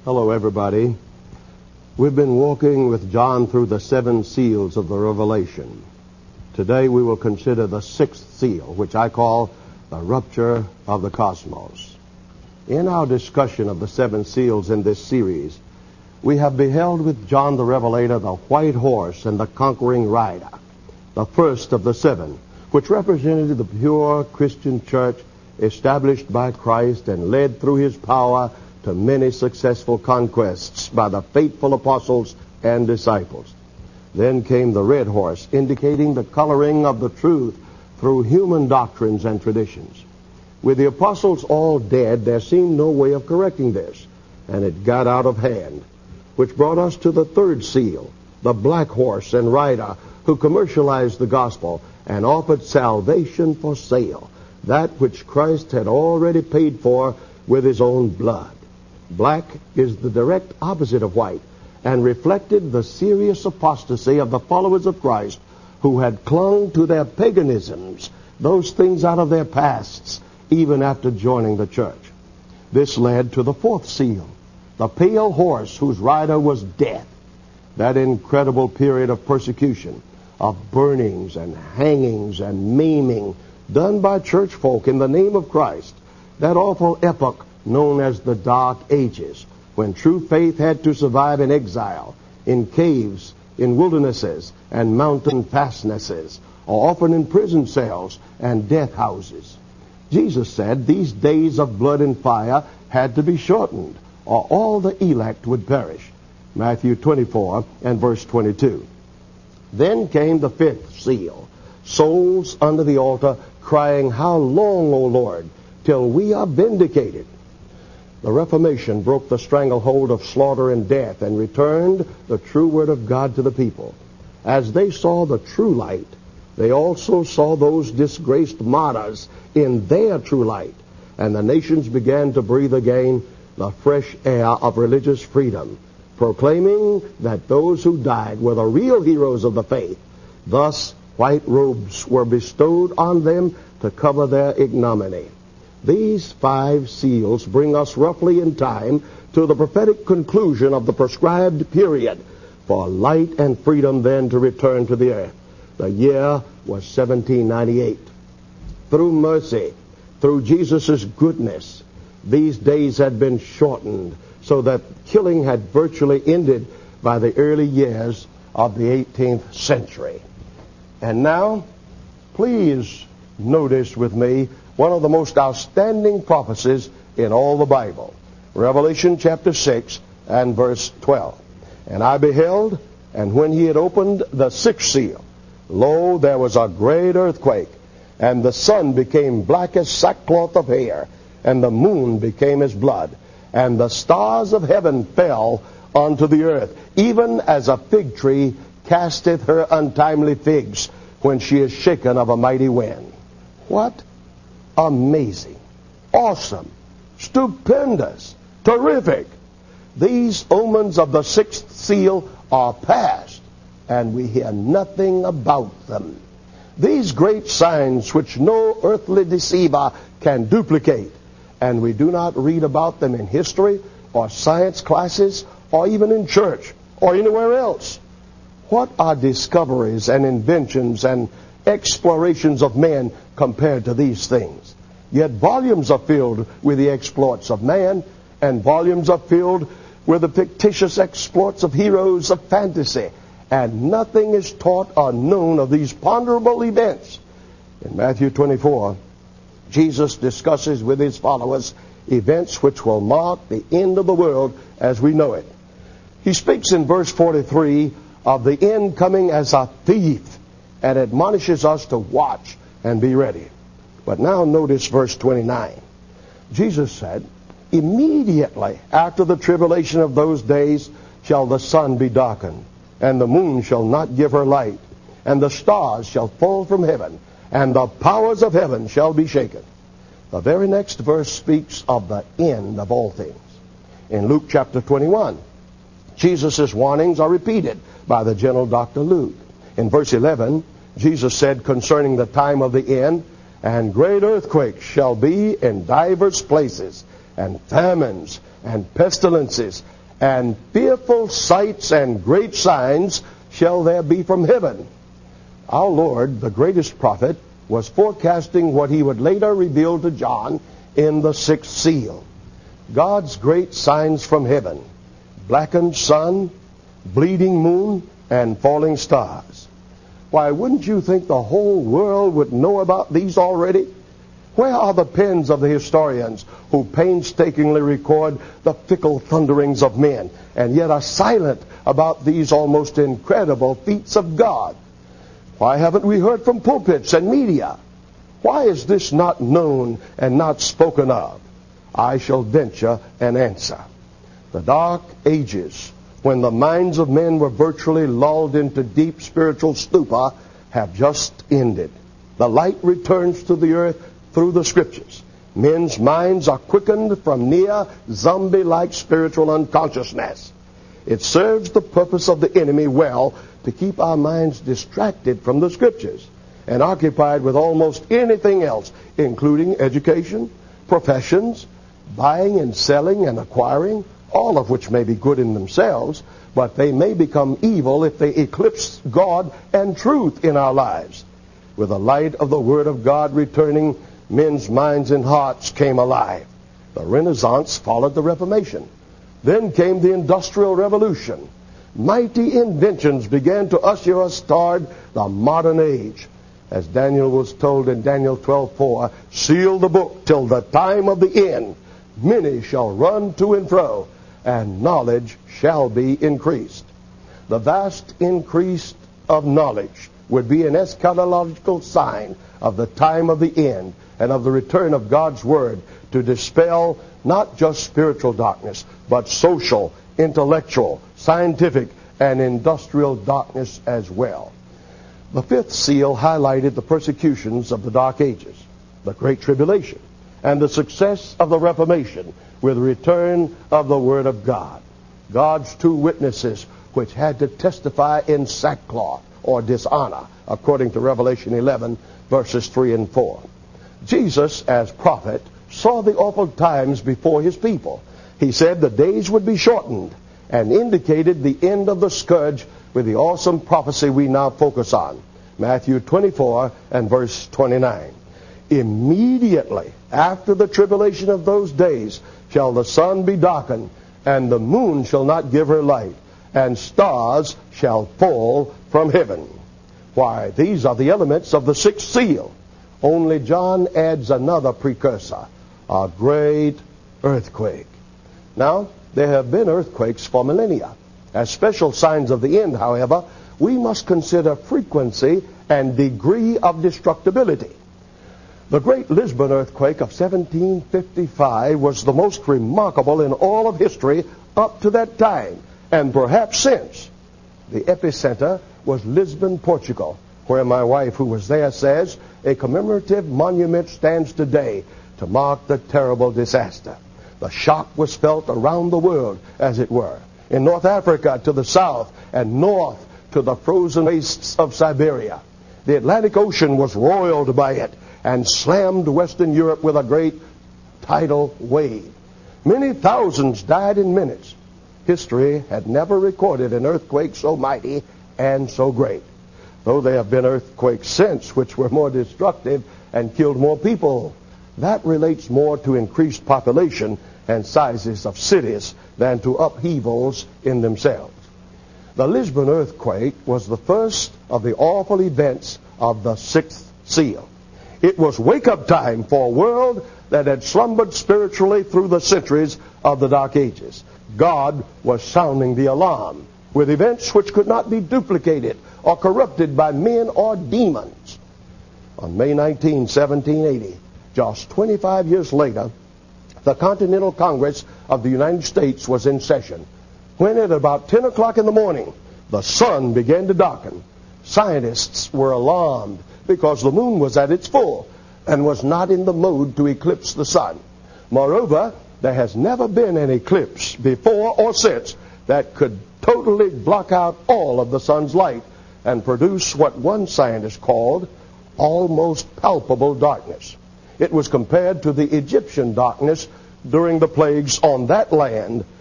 Hello, everybody. We've been walking with John through the 7 seals of the Revelation. Today we will consider the 6th seal, which I call the rupture of the cosmos. In our discussion of the 7 seals in this series, we have beheld with John the Revelator the white horse and the conquering rider, the first of the 7, which represented the pure Christian church established by Christ and led through his power to many successful conquests by the faithful apostles and disciples. Then came the red horse, indicating the coloring of the truth through human doctrines and traditions. With the apostles all dead, there seemed no way of correcting this, and it got out of hand, which brought us to the 3rd seal, the black horse and rider, who commercialized the gospel and offered salvation for sale, that which Christ had already paid for with his own blood. Black is the direct opposite of white, and reflected the serious apostasy of the followers of Christ who had clung to their paganisms, those things out of their pasts, even after joining the church. This led to the 4th seal, the pale horse whose rider was death, that incredible period of persecution, of burnings and hangings and maiming done by church folk in the name of Christ, that awful epoch known as the Dark Ages, when true faith had to survive in exile, in caves, in wildernesses, and mountain fastnesses, or often in prison cells and death houses. Jesus said these days of blood and fire had to be shortened, or all the elect would perish. Matthew 24 and verse 22. Then came the 5th seal, souls under the altar crying, "How long, O Lord, till we are vindicated?" The Reformation broke the stranglehold of slaughter and death and returned the true word of God to the people. As they saw the true light, they also saw those disgraced martyrs in their true light, and the nations began to breathe again the fresh air of religious freedom, proclaiming that those who died were the real heroes of the faith. Thus, white robes were bestowed on them to cover their ignominy. These 5 seals bring us roughly in time to the prophetic conclusion of the prescribed period for light and freedom then to return to the earth. The year was 1798. Through mercy, through Jesus' goodness, these days had been shortened so that killing had virtually ended by the early years of the 18th century. And now, please notice with me one of the most outstanding prophecies in all the Bible. Revelation chapter 6 and verse 12. "And I beheld, and when he had opened the 6th seal, lo, there was a great earthquake, and the sun became black as sackcloth of hair, and the moon became as blood, and the stars of heaven fell unto the earth, even as a fig tree casteth her untimely figs when she is shaken of a mighty wind." What? Amazing, awesome, stupendous, terrific. These omens of the 6th seal are past, and we hear nothing about them. These great signs which no earthly deceiver can duplicate, and we do not read about them in history or science classes or even in church or anywhere else. What are discoveries and inventions and explorations of men compared to these things? Yet volumes are filled with the exploits of man, and volumes are filled with the fictitious exploits of heroes of fantasy, and nothing is taught or known of these ponderable events. In Matthew 24, Jesus discusses with his followers events which will mark the end of the world as we know it. He speaks in verse 43 of the end coming as a thief, and admonishes us to watch and be ready. But now notice verse 29. Jesus said, "Immediately after the tribulation of those days shall the sun be darkened, and the moon shall not give her light, and the stars shall fall from heaven, and the powers of heaven shall be shaken." The very next verse speaks of the end of all things. In Luke chapter 21, Jesus' warnings are repeated by the gentle Dr. Luke. In verse 11, Jesus said concerning the time of the end, "And great earthquakes shall be in divers places, and famines and pestilences, and fearful sights and great signs shall there be from heaven. Our Lord, the greatest prophet, was forecasting what he would later reveal to John in the sixth seal. God's great signs from heaven: blackened sun, bleeding moon, and falling stars. Why, wouldn't you think the whole world would know about these already? Where are the pens of the historians who painstakingly record the fickle thunderings of men, and yet are silent about these almost incredible feats of God? Why haven't we heard from pulpits and media? Why is this not known and not spoken of? I shall venture an answer. The dark ages, when the minds of men were virtually lulled into deep spiritual stupor, have just ended. The light returns to the earth through the Scriptures. Men's minds are quickened from near zombie-like spiritual unconsciousness. It serves the purpose of the enemy well to keep our minds distracted from the Scriptures and occupied with almost anything else, including education, professions, buying and selling and acquiring, all of which may be good in themselves, but they may become evil if they eclipse God and truth in our lives. With the light of the Word of God returning, men's minds and hearts came alive. The Renaissance followed the Reformation. Then came the Industrial Revolution. Mighty inventions began to usher us toward the modern age. As Daniel was told in Daniel 12:4, seal the book till the time of the end. Many shall run to and fro, and knowledge shall be increased. The vast increase of knowledge would be an eschatological sign of the time of the end and of the return of God's Word to dispel not just spiritual darkness, but social, intellectual, scientific, and industrial darkness as well. The fifth seal highlighted the persecutions of the Dark Ages, the Great Tribulation, and the success of the Reformation with the return of the Word of God. God's two witnesses, which had to testify in sackcloth or dishonor, according to Revelation 11, verses 3 and 4. Jesus, as prophet, saw the awful times before his people. He said the days would be shortened and indicated the end of the scourge with the awesome prophecy we now focus on. Matthew 24 and verse 29. Immediately after the tribulation of those days shall the sun be darkened, and the moon shall not give her light, and stars shall fall from heaven. Why, these are the elements of the sixth seal. Only John adds another precursor, a great earthquake. Now, there have been earthquakes for millennia. As special signs of the end, however, we must consider frequency and degree of destructibility. The great Lisbon earthquake of 1755 was the most remarkable in all of history up to that time, and perhaps since. The epicenter was Lisbon, Portugal, where my wife, who was there, says a commemorative monument stands today to mark the terrible disaster. The shock was felt around the world, as it were. In North Africa to the south, and north to the frozen wastes of Siberia. The Atlantic Ocean was roiled by it and slammed Western Europe with a great tidal wave. Many thousands died in minutes. History had never recorded an earthquake so mighty and so great. Though there have been earthquakes since which were more destructive and killed more people, that relates more to increased population and sizes of cities than to upheavals in themselves. The Lisbon earthquake was the first of the awful events of the sixth seal. It was wake-up time for a world that had slumbered spiritually through the centuries of the Dark Ages. God was sounding the alarm with events which could not be duplicated or corrupted by men or demons. On May 19, 1780, just 25 years later, the Continental Congress of the United States was in session, when at about 10 o'clock in the morning, the sun began to darken. Scientists were alarmed because the moon was at its full and was not in the mode to eclipse the sun. Moreover, there has never been an eclipse before or since that could totally block out all of the sun's light and produce what one scientist called almost palpable darkness. It was compared to the Egyptian darkness during the plagues on that land